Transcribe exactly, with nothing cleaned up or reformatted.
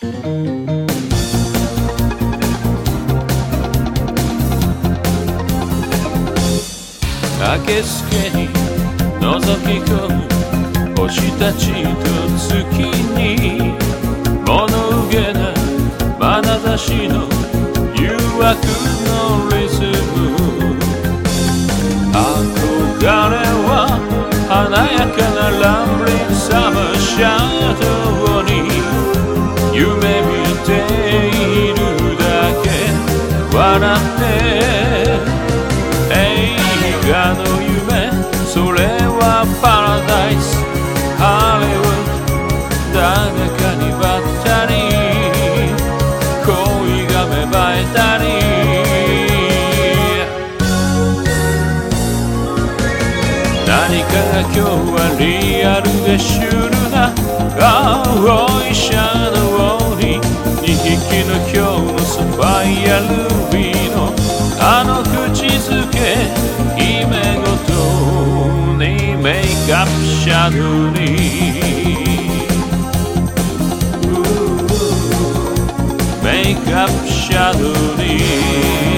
明けすけに覗き込む星たちと月に物憂げな眼差しの誘惑のリズム。憧れは華やかなランブリングサマーシャドウに夢見ているだけ笑って映画の夢、それはパラダイスハリウッド。誰かにばったり恋が芽生えたり、何かが今日はリアルでシュールな青いシャドウににひきの今日のサファイアルビーのあの口づけ、夢ごとにメイクアップシャドウにメイクアップシャドウに